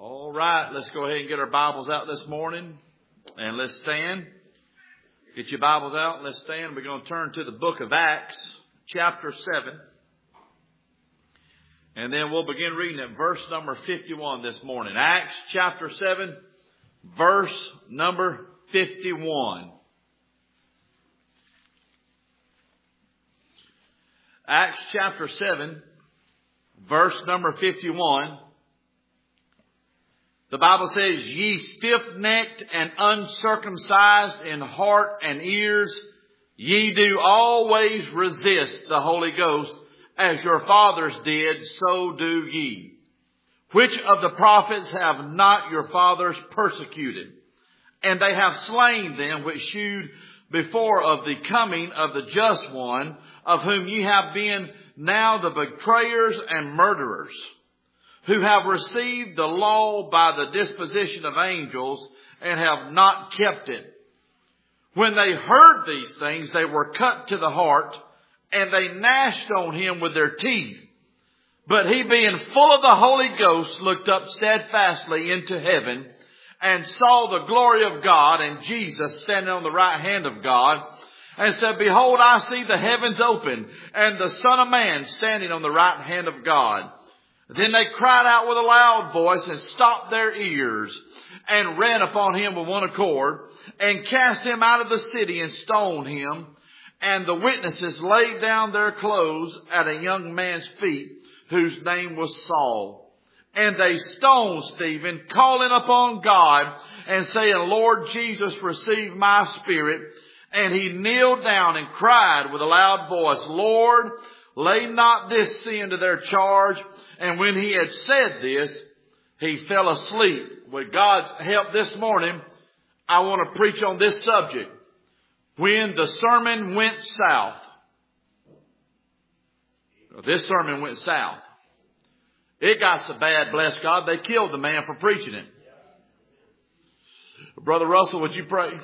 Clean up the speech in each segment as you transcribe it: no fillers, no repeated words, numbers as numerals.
All right, let's go ahead and get our Bibles out this morning and let's stand. Get your Bibles out and let's stand. We're going to turn to the book of Acts, chapter 7. And then we'll begin reading at verse number 51 this morning. Acts chapter 7, verse number 51. Acts chapter 7, verse number 51. The Bible says, "Ye stiff-necked and uncircumcised in heart and ears, ye do always resist the Holy Ghost, as your fathers did, so do ye. Which of the prophets have not your fathers persecuted? And they have slain them which shewed before of the coming of the just one, of whom ye have been now the betrayers and murderers, who have received the law by the disposition of angels, and have not kept it. When they heard these things, they were cut to the heart, and they gnashed on him with their teeth. But he, being full of the Holy Ghost, looked up steadfastly into heaven, and saw the glory of God, and Jesus standing on the right hand of God, and said, Behold, I see the heavens open, and the Son of Man standing on the right hand of God. Then they cried out with a loud voice, and stopped their ears, and ran upon him with one accord, and cast him out of the city, and stoned him. And the witnesses laid down their clothes at a young man's feet, whose name was Saul. And they stoned Stephen, calling upon God, and saying, Lord Jesus, receive my spirit. And he kneeled down and cried with a loud voice, Lord, lay not this sin to their charge. And when he had said this, he fell asleep. With God's help this morning, I want to preach on this subject. When the sermon went south. This sermon went south. It got so bad, bless God, they killed the man for preaching it. Brother Russell, would you pray?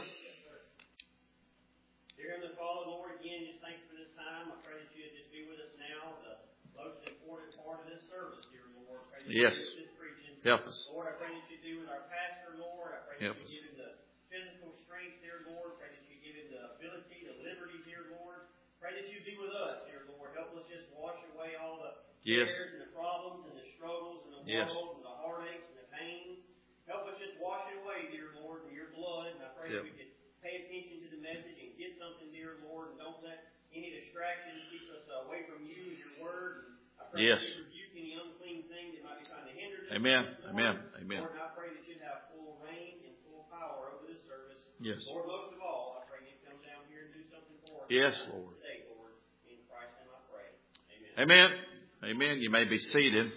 Yes. Help us. Lord, I pray that you do with our pastor, Lord. I pray that you give him the physical strength, dear Lord. Pray that you give him the ability, the liberty, dear Lord. Pray that you be with us, dear Lord. Help us just wash away all the cares and the problems and the struggles and the world and the heartaches and the pains. Help us just wash it away, dear Lord, with your blood. And I pray that we could pay attention to the message and get something, dear Lord. And don't let any distractions keep us away from you and your word. And I pray that you rebuke any unclean thing that might be trying to hinder this. Amen. Lord. Amen. Amen. Lord, I pray that you'd have full reign and full power over this service. Yes. Lord, most of all, I pray you'd come down here and do something for us. Yes, Lord. Today, Lord. In Christ's name I pray. Amen. Amen. You may be seated.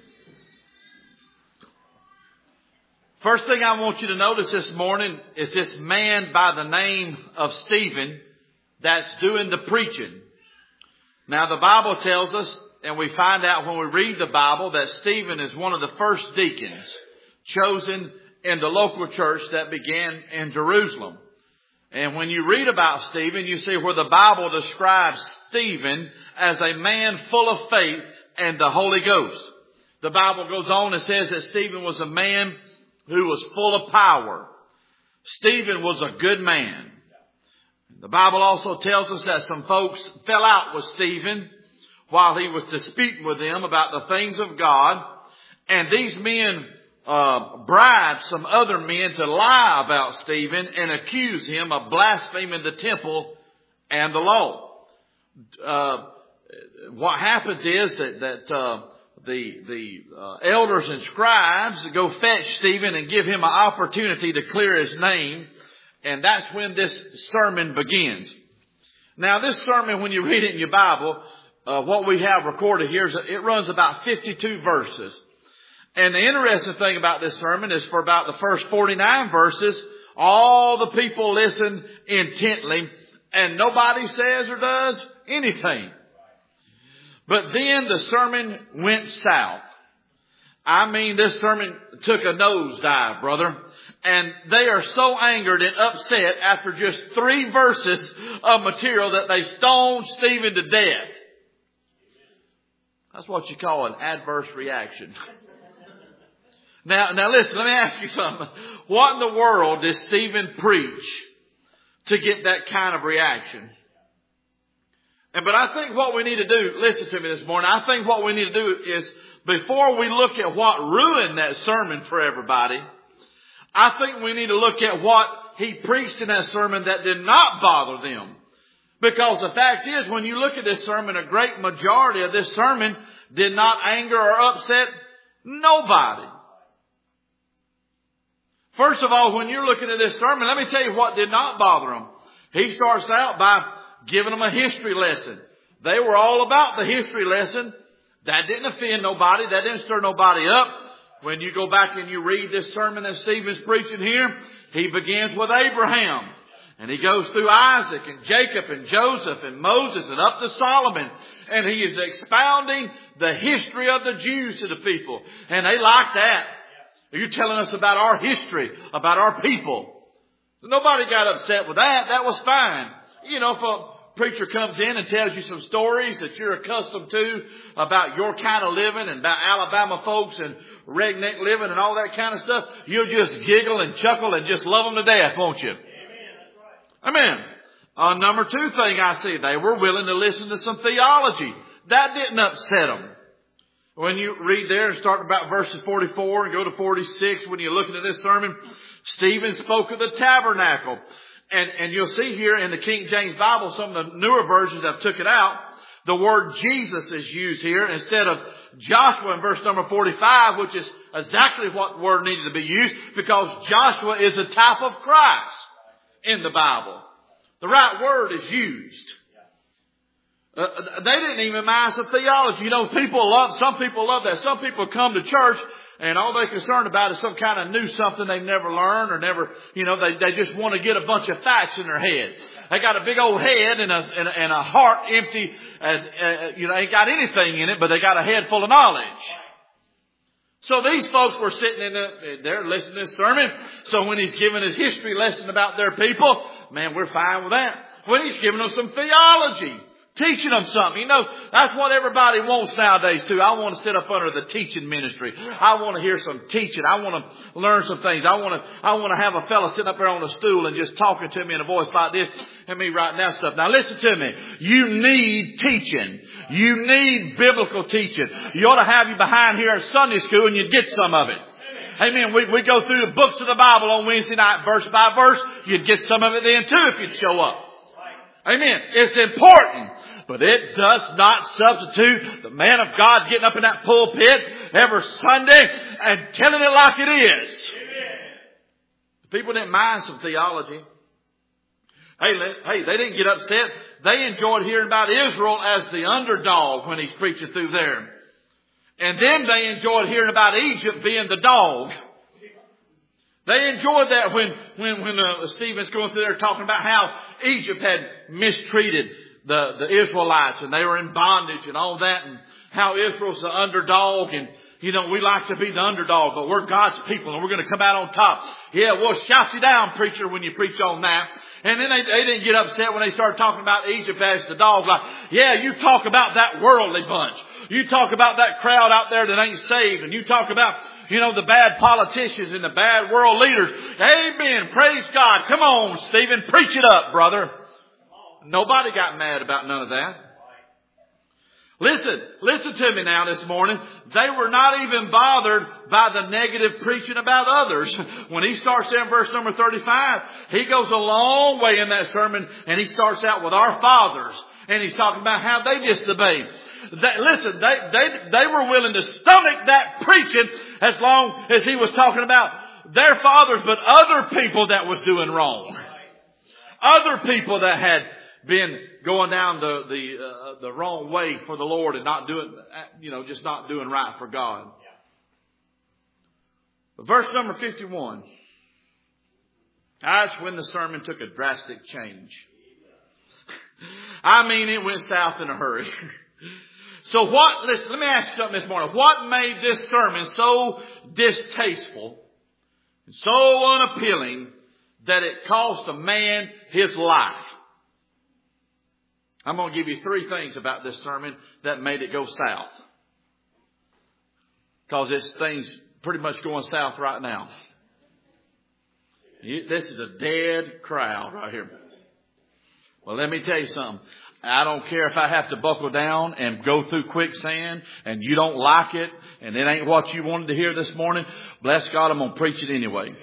First thing I want you to notice this morning is this man by the name of Stephen that's doing the preaching. Now the Bible tells us, and we find out when we read the Bible, that Stephen is one of the first deacons chosen in the local church that began in Jerusalem. And when you read about Stephen, you see where the Bible describes Stephen as a man full of faith and the Holy Ghost. The Bible goes on and says that Stephen was a man who was full of power. Stephen was a good man. The Bible also tells us that some folks fell out with Stephen while he was disputing with them about the things of God. And these men bribed some other men to lie about Stephen and accuse him of blaspheming the temple and the law. What happens is that the elders and scribes go fetch Stephen and give him an opportunity to clear his name. And that's when this sermon begins. Now this sermon, when you read it in your Bible, what we have recorded here is it runs about 52 verses. And the interesting thing about this sermon is for about the first 49 verses, all the people listen intently and nobody says or does anything. But then the sermon went south. I mean, this sermon took a nosedive, brother. And they are so angered and upset after just 3 verses of material that they stoned Stephen to death. That's what you call an adverse reaction. Now listen, let me ask you something. What in the world did Stephen preach to get that kind of reaction? But I think what we need to do, listen to me this morning, I think what we need to do is, before we look at what ruined that sermon for everybody, I think we need to look at what he preached in that sermon that did not bother them. Because the fact is, when you look at this sermon, a great majority of this sermon did not anger or upset nobody. First of all, when you're looking at this sermon, let me tell you what did not bother them. He starts out by giving them a history lesson. They were all about the history lesson. That didn't offend nobody. That didn't stir nobody up. When you go back and you read this sermon that Stephen's preaching here, he begins with Abraham. And he goes through Isaac and Jacob and Joseph and Moses and up to Solomon. And he is expounding the history of the Jews to the people. And they like that. You're telling us about our history, about our people. Nobody got upset with that. That was fine. You know, if a preacher comes in and tells you some stories that you're accustomed to about your kind of living and about Alabama folks and redneck living and all that kind of stuff, you'll just giggle and chuckle and just love them to death, won't you? Amen. Number two thing I see, they were willing to listen to some theology. That didn't upset them. When you read there and start about verses 44 and go to 46, when you're looking at this sermon, Stephen spoke of the tabernacle. And you'll see here in the King James Bible, some of the newer versions have took it out. The word Jesus is used here instead of Joshua in verse number 45, which is exactly what word needed to be used, because Joshua is a type of Christ in the Bible. The right word is used. They didn't even mind some theology. You know, some people love that. Some people come to church and all they're concerned about is some kind of new something they've never learned or never, you know, they just want to get a bunch of facts in their head. They got a big old head and a heart empty you know, ain't got anything in it, but they got a head full of knowledge. So these folks were sitting in there listening to this sermon. So when he's giving his history lesson about their people, man, we're fine with that. When he's giving them some theology, teaching them something. You know, that's what everybody wants nowadays too. I want to sit up under the teaching ministry. I want to hear some teaching. I want to learn some things. I want to have a fella sitting up there on a stool and just talking to me in a voice like this and me writing that stuff. Now listen to me. You need teaching. You need biblical teaching. You ought to have you behind here at Sunday school and you'd get some of it. Amen. We go through the books of the Bible on Wednesday night, verse by verse. You'd get some of it then too if you'd show up. Amen. It's important. But it does not substitute the man of God getting up in that pulpit every Sunday and telling it like it is. Amen. People didn't mind some theology. Hey, they didn't get upset. They enjoyed hearing about Israel as the underdog when he's preaching through there. And then they enjoyed hearing about Egypt being the dog. They enjoyed that when Stephen's going through there talking about how Egypt had mistreated the Israelites and they were in bondage and all that, and how Israel's the underdog, and you know, we like to be the underdog, but we're God's people and we're going to come out on top. Yeah, we'll shout you down, preacher, when you preach on that. And then they didn't get upset when they started talking about Egypt as the dog. Like, yeah, you talk about that worldly bunch. You talk about that crowd out there that ain't saved, and you talk about, you know, the bad politicians and the bad world leaders. Amen. Praise God. Come on, Stephen. Preach it up, brother. Nobody got mad about none of that. Listen to me now this morning. They were not even bothered by the negative preaching about others. When he starts there in verse number 35, he goes a long way in that sermon and he starts out with our fathers. And he's talking about how they disobeyed. They were willing to stomach that preaching as long as he was talking about their fathers, but other people that was doing wrong. Other people that had been going down the wrong way for the Lord and not doing, you know, just not doing right for God. Verse number 51. That's when the sermon took a drastic change. I mean, it went south in a hurry. So listen, let me ask you something this morning. What made this sermon so distasteful and so unappealing that it cost a man his life? I'm going to give you 3 things about this sermon that made it go south. Because it's things pretty much going south right now. This is a dead crowd right here. Well, let me tell you something. I don't care if I have to buckle down and go through quicksand and you don't like it and it ain't what you wanted to hear this morning. Bless God, I'm going to preach it anyway.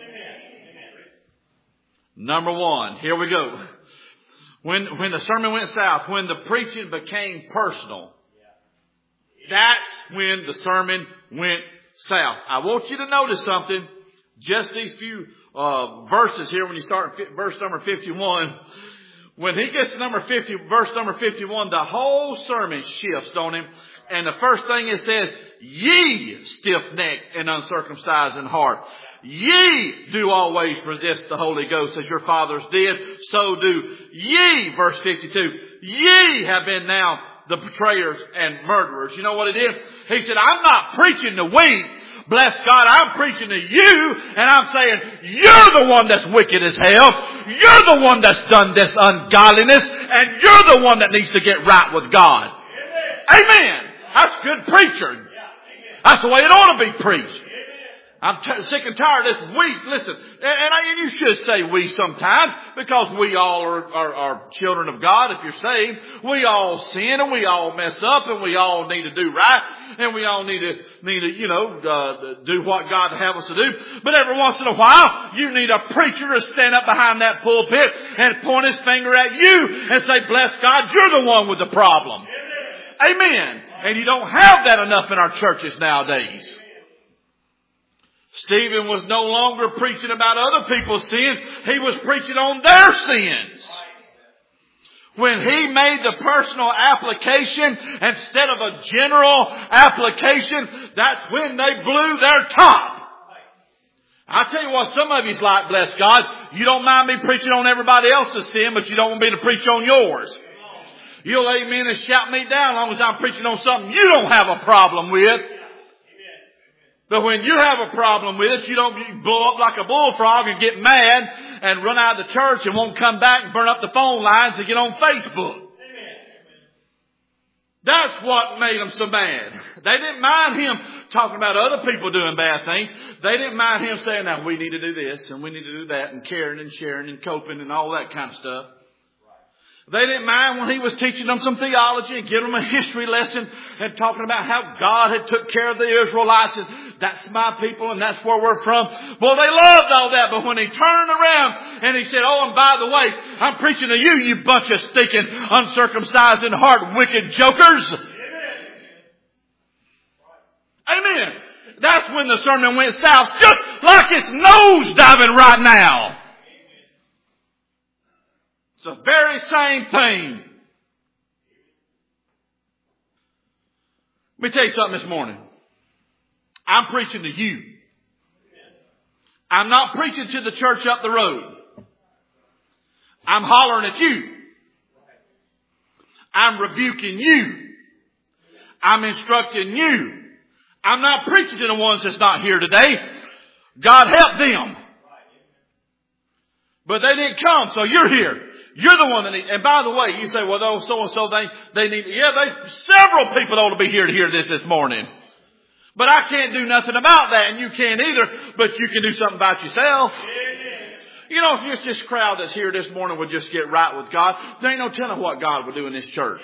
Number one, here we go. When the sermon went south, when the preaching became personal, that's when the sermon went south. I want you to notice something. Just these few verses here when you start verse number 51. When he gets to verse number 51, the whole sermon shifts on him. And the first thing it says, ye stiff-necked and uncircumcised in heart. Ye do always resist the Holy Ghost as your fathers did. So do ye, verse 52. Ye have been now the betrayers and murderers. You know what it is? He said, I'm not preaching to we. Bless God, I'm preaching to you, and I'm saying, you're the one that's wicked as hell. You're the one that's done this ungodliness, and you're the one that needs to get right with God. Amen. That's good preaching. That's the way it ought to be preached. I'm sick and tired of this we. Listen, and you should say we sometimes, because we all are children of God. If you're saved, we all sin and we all mess up and we all need to do right and we all need to do what God have us to do. But every once in a while, you need a preacher to stand up behind that pulpit and point his finger at you and say, "Bless God, you're the one with the problem." Amen. And you don't have that enough in our churches nowadays. Stephen was no longer preaching about other people's sins. He was preaching on their sins. When he made the personal application instead of a general application, that's when they blew their top. I tell you what, some of you's like, bless God, you don't mind me preaching on everybody else's sin, but you don't want me to preach on yours. You'll amen and shout me down as long as I'm preaching on something you don't have a problem with. But when you have a problem with it, you don't blow up like a bullfrog and get mad and run out of the church and won't come back and burn up the phone lines and get on Facebook. That's what made them so mad. They didn't mind him talking about other people doing bad things. They didn't mind him saying, now we need to do this and we need to do that and caring and sharing and coping and all that kind of stuff. They didn't mind when he was teaching them some theology and giving them a history lesson and talking about how God had took care of the Israelites and that's my people and that's where we're from. Well, they loved all that, but when he turned around and he said, oh, and by the way, I'm preaching to you, you bunch of stinking, uncircumcised in heart, wicked jokers. Amen. That's when the sermon went south, just like it's nose diving right now. It's the very same thing. Let me tell you something this morning. I'm preaching to you. I'm not preaching to the church up the road. I'm hollering at you. I'm rebuking you. I'm instructing you. I'm not preaching to the ones that's not here today. God help them. But they didn't come, so you're here. You're the one that needs. And by the way, you say, well, those so-and-so, they need. Yeah, several people ought to be here to hear this morning. But I can't do nothing about that, and you can't either. But you can do something about yourself. You know, if this crowd that's here this morning would just get right with God, there ain't no telling what God would do in this church.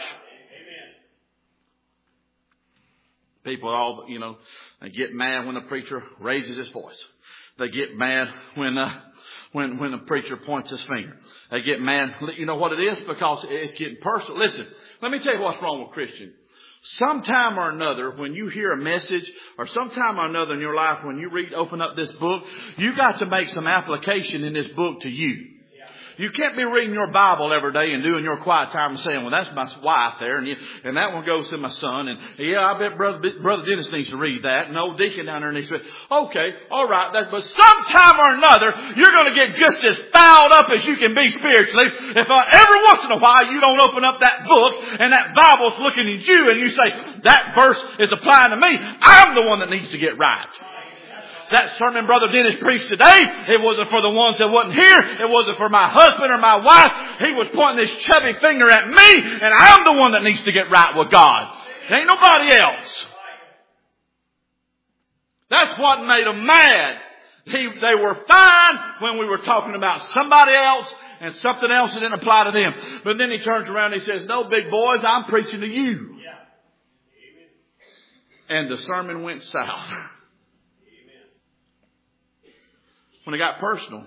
People all, they get mad when the preacher raises his voice. They get mad when the preacher points his finger. They get mad. You know what it is? Because it's getting personal. Listen, let me tell you what's wrong with Christians. Sometime or another, when you hear a message, or sometime or another in your life, when you open up this book, you got to make some application in this book to you. You can't be reading your Bible every day and doing your quiet time and saying, well, that's my wife there, and that one goes to my son, and yeah, I bet Brother Dennis needs to read that, and old Deacon down there needs to read. Okay, all right, but sometime or another, you're going to get just as fouled up as you can be spiritually if every once in a while you don't open up that book and that Bible's looking at you and you say, that verse is applying to me. I'm the one that needs to get right. That sermon Brother Dennis preached today, it wasn't for the ones that wasn't here. It wasn't for my husband or my wife. He was pointing this chubby finger at me, and I'm the one that needs to get right with God. It ain't nobody else. That's what made them mad. They were fine when we were talking about somebody else and something else that didn't apply to them. But then he turns around and he says, no, big boys, I'm preaching to you. Yeah. And the sermon went south. When it got personal.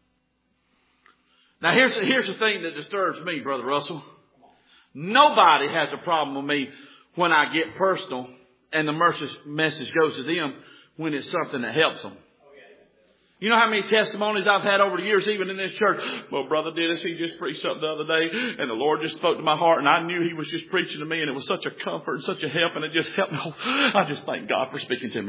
Now here's the thing that disturbs me, Brother Russell. Nobody has a problem with me when I get personal and the message goes to them when it's something that helps them. You know how many testimonies I've had over the years, even in this church? Well, Brother Dennis, he just preached something the other day, and the Lord just spoke to my heart, and I knew he was just preaching to me, and it was such a comfort and such a help, and it just helped me. I just thank God for speaking to me.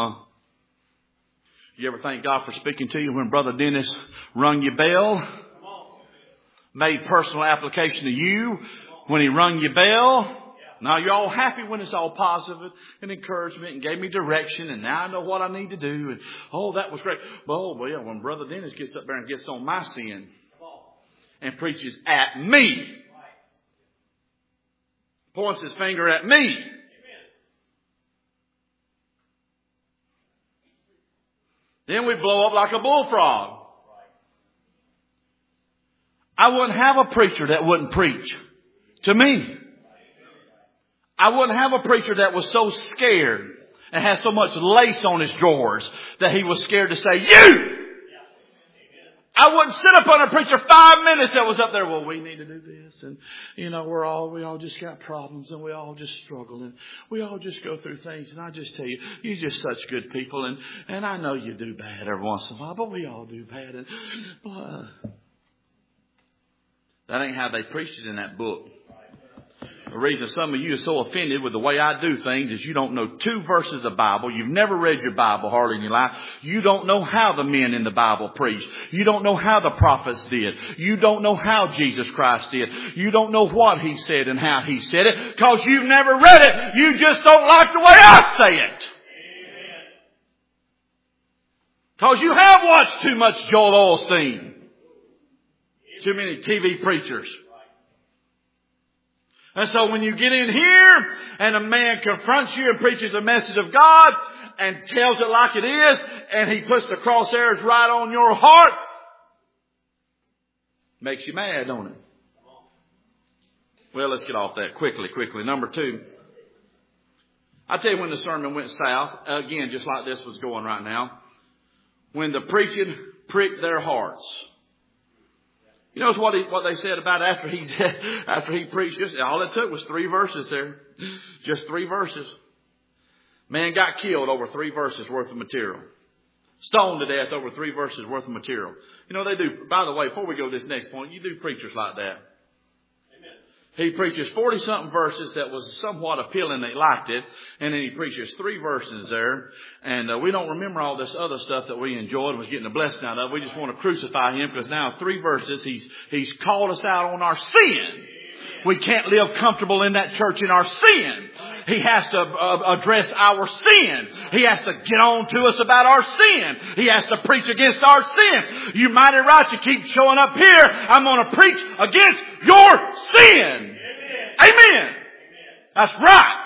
You ever thank God for speaking to you when Brother Dennis rung your bell? Made personal application to you when he rung your bell? Now you're all happy when it's all positive and encouragement and gave me direction and now I know what I need to do. And oh, that was great. Well, yeah, when Brother Dennis gets up there and gets on my sin and preaches at me, points his finger at me. Then we blow up like a bullfrog. I wouldn't have a preacher that wouldn't preach to me. I wouldn't have a preacher that was so scared and had so much lace on his drawers that he was scared to say, you! I wouldn't sit up on a preacher 5 minutes that was up there, well, we need to do this. And, you know, we all just got problems and we all just struggle and we all just go through things. And I just tell you, you're just such good people. And I know you do bad every once in a while, but we all do bad. And that ain't how they preached it in that book. The reason some of you are so offended with the way I do things is you don't know 2 verses of the Bible. You've never read your Bible hardly in your life. You don't know how the men in the Bible preached. You don't know how the prophets did. You don't know how Jesus Christ did. You don't know what He said and how He said it because you've never read it. You just don't like the way I say it. Because you have watched too much Joel Osteen. Too many TV preachers. And so when you get in here and a man confronts you and preaches the message of God and tells it like it is and he puts the crosshairs right on your heart, makes you mad, don't it? Well, let's get off that quickly. Number 2. I tell you when the sermon went south, again, just like this was going right now, when the preaching pricked their hearts. You notice what they said about after he preached this? All it took was 3 verses there. Just 3 verses. Man got killed over 3 verses worth of material. Stoned to death over 3 verses worth of material. You know, they do, by the way, before we go to this next point, you do preachers like that. He preaches 40-something verses that was somewhat appealing. They liked it. And then he preaches 3 verses there. And we don't remember all this other stuff that we enjoyed and was getting a blessing out of. We just want to crucify Him because now 3 verses, He's called us out on our sin. We can't live comfortable in that church in our sin. He has to address our sin. He has to get on to us about our sin. He has to preach against our sin. You mighty right, you keep showing up here. I'm going to preach against your sin. Amen. That's right.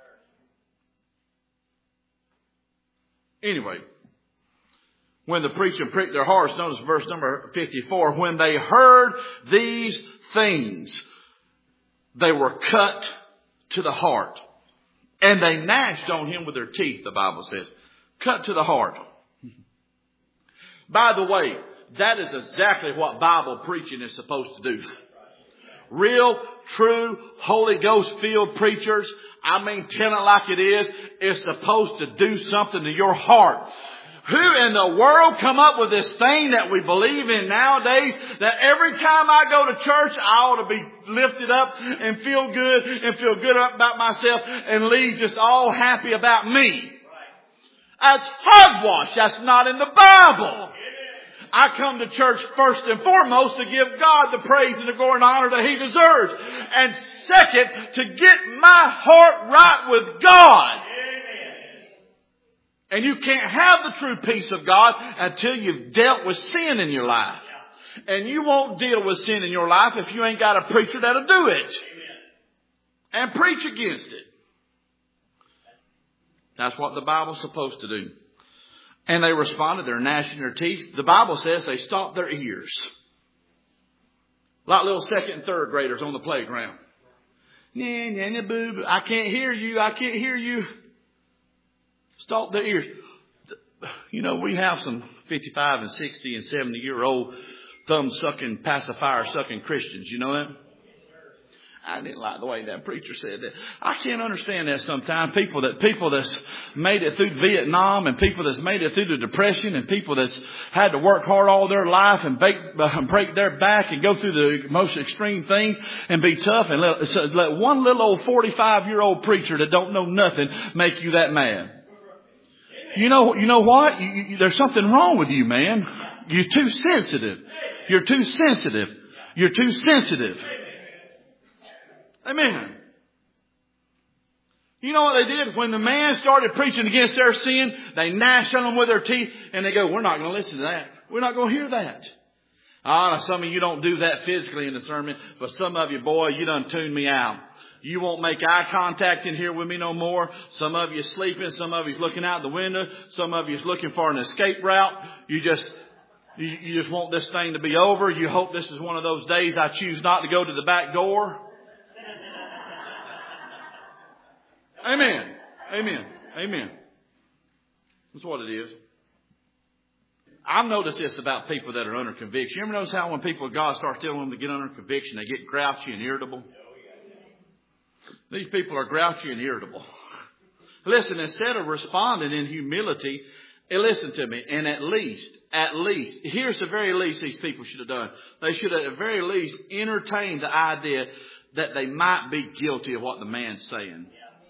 Anyway, when the preacher pricked their hearts, notice verse number 54, when they heard these things, they were cut to the heart. And they gnashed on Him with their teeth, the Bible says. Cut to the heart. By the way, that is exactly what Bible preaching is supposed to do. Real, true, Holy Ghost-filled preachers, I mean, tell it like it is supposed to do something to your heart. Who in the world come up with this thing that we believe in nowadays, that every time I go to church, I ought to be lifted up and feel good about myself and leave just all happy about me? That's hogwash. That's not in the Bible. I come to church first and foremost to give God the praise and the glory and honor that He deserves. And second, to get my heart right with God. And you can't have the true peace of God until you've dealt with sin in your life. And you won't deal with sin in your life if you ain't got a preacher that'll do it. And preach against it. That's what the Bible's supposed to do. And they responded. They're gnashing their teeth. The Bible says they stopped their ears. Like little second and third graders on the playground. I can't hear you. I can't hear you. Stop their ears. You know, we have some 55 and 60 and 70-year-old thumb-sucking, pacifier-sucking Christians. You know that? I didn't like the way that preacher said that. I can't understand that sometimes. People that's made it through Vietnam, and people that's made it through the Depression, and people that's had to work hard all their life and break their back and go through the most extreme things and be tough, and let one little old 45-year-old preacher that don't know nothing make you that mad. You know what? There's something wrong with you, man. You're too sensitive. You're too sensitive. You're too sensitive. Amen. You know what they did? When the man started preaching against their sin, they gnashed on them with their teeth and they go, we're not going to listen to that. We're not going to hear that. Some of you don't do that physically in the sermon, but some of you, boy, you done tuned me out. You won't make eye contact in here with me no more. Some of you sleeping. Some of you's looking out the window. Some of you's looking for an escape route. You just want this thing to be over. You hope this is one of those days I choose not to go to the back door. Amen. Amen. Amen. That's what it is. I've noticed this about people that are under conviction. You ever notice how when people of God start telling them to get under conviction, they get grouchy and irritable? These people are grouchy and irritable. Listen, instead of responding in humility, listen to me, and at least, here's the very least these people should have done. They should have at the very least entertained the idea that they might be guilty of what the man's saying.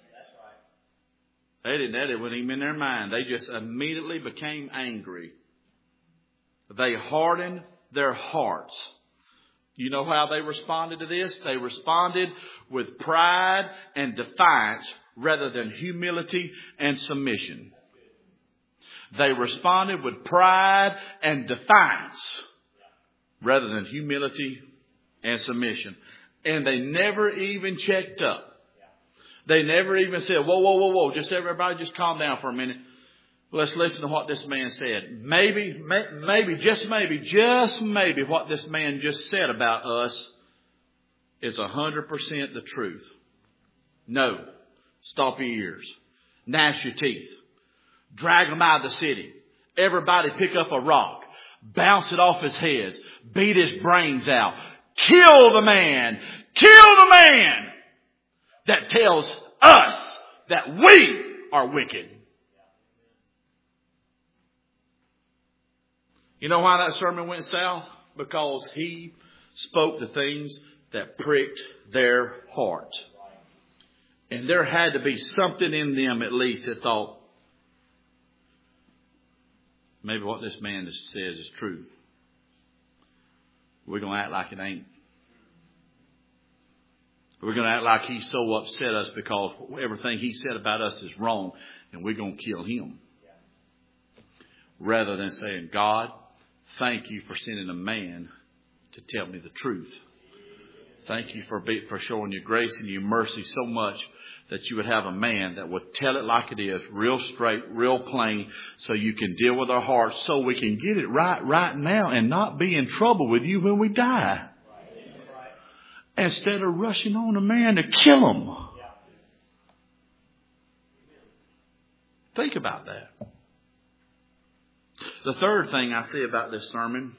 That wasn't even in their mind. They just immediately became angry. They hardened their hearts. You know how they responded to this? They responded with pride and defiance rather than humility and submission. They responded with pride and defiance rather than humility and submission. And they never even checked up. They never even said, whoa. Just everybody just calm down for a minute. Let's listen to what this man said. Maybe, just maybe what this man just said about us is 100% the truth. No. Stop your ears. Gnash your teeth. Drag them out of the city. Everybody pick up a rock. Bounce it off his head. Beat his brains out. Kill the man. Kill the man that tells us that we are wicked. You know why that sermon went south? Because he spoke the things that pricked their heart. And there had to be something in them at least that thought, maybe what this man says is true. We're going to act like it ain't. We're going to act like he's so upset us because everything he said about us is wrong and we're going to kill him. Rather than saying, God, thank you for sending a man to tell me the truth. Thank you for showing your grace and your mercy so much that you would have a man that would tell it like it is, real straight, real plain, so you can deal with our hearts so we can get it right now and not be in trouble with you when we die. Instead of rushing on a man to kill him. Think about that. The third thing I see about this sermon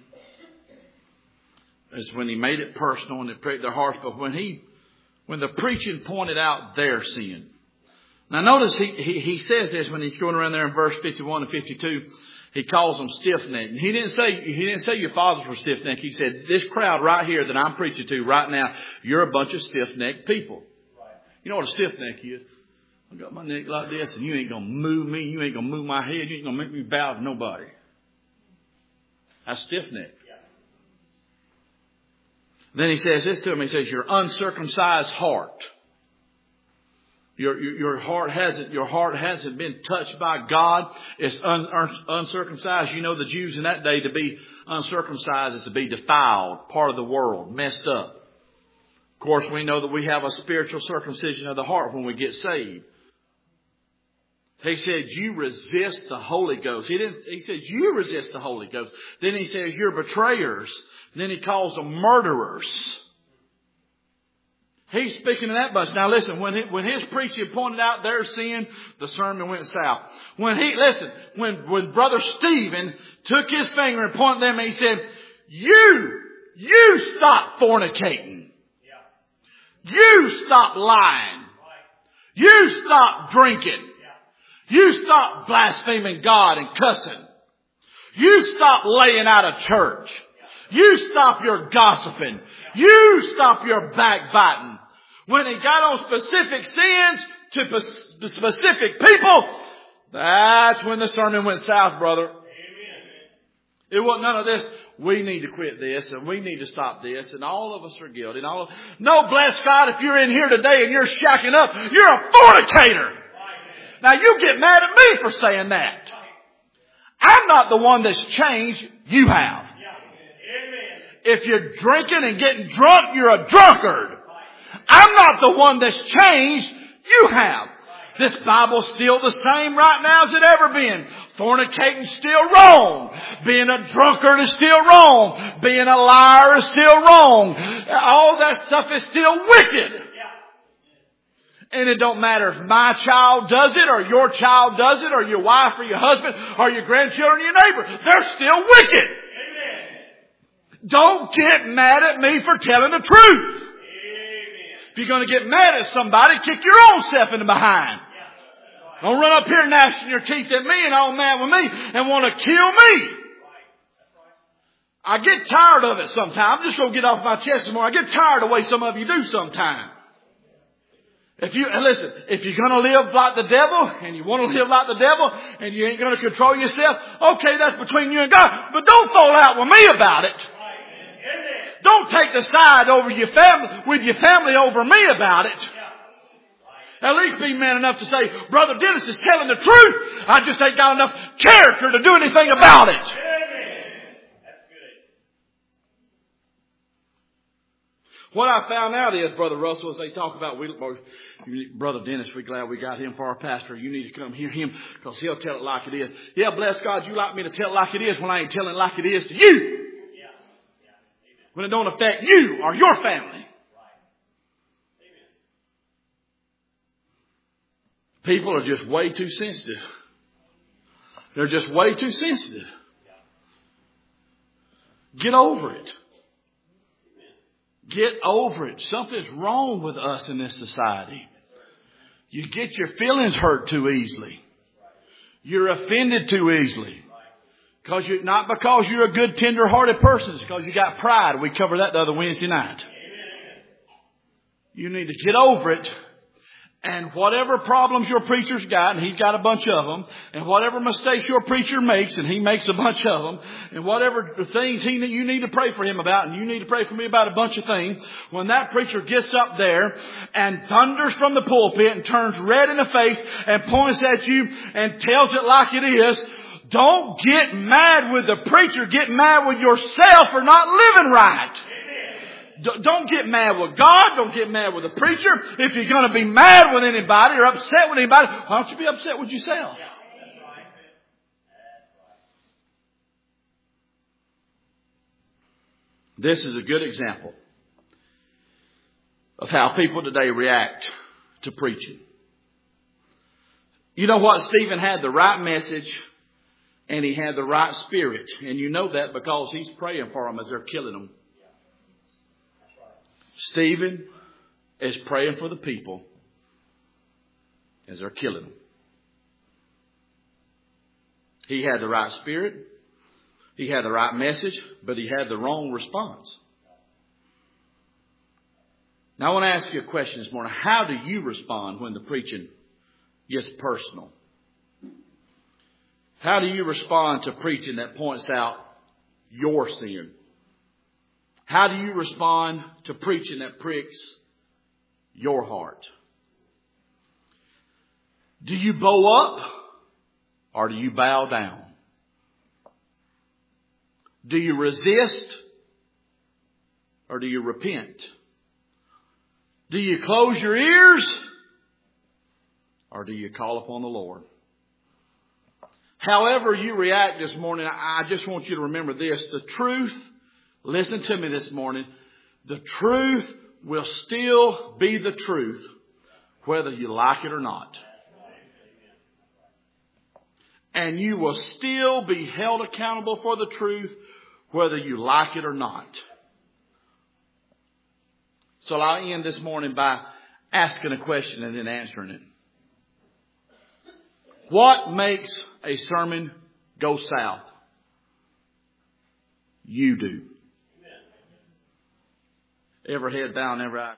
is when he made it personal and it pricked their hearts, but when the preaching pointed out their sin. Now notice he says this when he's going around there in verse 51 and 52. He calls them stiff-necked. And he didn't say your fathers were stiff-necked. He said, this crowd right here that I'm preaching to right now, you're a bunch of stiff-necked people. Right. You know what a stiff-neck is? I got my neck like this and you ain't going to move me. You ain't going to move my head. You ain't going to make me bow to nobody. That's stiff-neck. Yeah. Then he says this to him. He says, your uncircumcised heart. Your heart hasn't been touched by God. It's uncircumcised. You know the Jews in that day, to be uncircumcised is to be defiled, part of the world, messed up. Of course, we know that we have a spiritual circumcision of the heart when we get saved. He said, you resist the Holy Ghost. He said, you resist the Holy Ghost. Then he says, you're betrayers. Then he calls them murderers. He's speaking to that bunch. Now listen, when his preaching pointed out their sin, the sermon went south. When Brother Stephen took his finger and pointed at them and he said, you stop fornicating. You stop lying. You stop drinking. You stop blaspheming God and cussing. You stop laying out of church. You stop your gossiping. You stop your backbiting. When he got on specific sins to specific people, that's when the sermon went south, brother. It wasn't none of this. We need to quit this and we need to stop this and all of us are guilty. No, bless God, if you're in here today and you're shacking up, you're a fornicator. Now you get mad at me for saying that. I'm not the one that's changed. You have. If you're drinking and getting drunk, you're a drunkard. I'm not the one that's changed. You have. This Bible's still the same right now as it ever been. Fornicating's still wrong. Being a drunkard is still wrong. Being a liar is still wrong. All that stuff is still wicked. And it don't matter if my child does it or your child does it or your wife or your husband or your grandchildren or your neighbor. They're still wicked. Don't get mad at me for telling the truth. If you're going to get mad at somebody, kick your own self in the behind. Don't run up here gnashing your teeth at me and all mad with me and want to kill me. I get tired of it sometimes. I'm just going to get off my chest some more. I get tired of the way some of you do sometimes. If you're going to live like the devil and you want to live like the devil and you ain't going to control yourself, okay, that's between you and God. But don't fall out with me about it. Don't take the side over your family over me about it. At least be man enough to say, Brother Dennis is telling the truth. I just ain't got enough character to do anything about it. What I found out is, Brother Russell, as they talk about, Brother Dennis, we're glad we got him for our pastor. You need to come hear him because he'll tell it like it is. Yeah, bless God, you like me to tell it like it is when I ain't telling it like it is to you. When it don't affect you or your family. People are just way too sensitive. They're just way too sensitive. Get over it. Get over it. Something's wrong with us in this society. You get your feelings hurt too easily. You're offended too easily. Not because you're a good, tender-hearted person. It's because you got pride. We covered that the other Wednesday night. You need to get over it. And whatever problems your preacher's got, and he's got a bunch of them, and whatever mistakes your preacher makes, and he makes a bunch of them, and whatever things you need to pray for him about, and you need to pray for me about a bunch of things, when that preacher gets up there and thunders from the pulpit and turns red in the face and points at you and tells it like it is, don't get mad with the preacher. Get mad with yourself for not living right. Don't get mad with God. Don't get mad with the preacher. If you're going to be mad with anybody or upset with anybody, why don't you be upset with yourself? This is a good example of how people today react to preaching. You know what? Stephen had the right message and he had the right spirit. And you know that because he's praying for them as they're killing them. Stephen is praying for the people as they're killing them. He had the right spirit. He had the right message, but he had the wrong response. Now I want to ask you a question this morning. How do you respond when the preaching gets personal? How do you respond to preaching that points out your sin? How do you respond to preaching that pricks your heart? Do you bow up or do you bow down? Do you resist or do you repent? Do you close your ears or do you call upon the Lord? However you react this morning, I just want you to remember this. The truth, listen to me this morning, the truth will still be the truth, whether you like it or not. And you will still be held accountable for the truth, whether you like it or not. So I'll end this morning by asking a question and then answering it. What makes a sermon go south? You do. Every head down, every eye.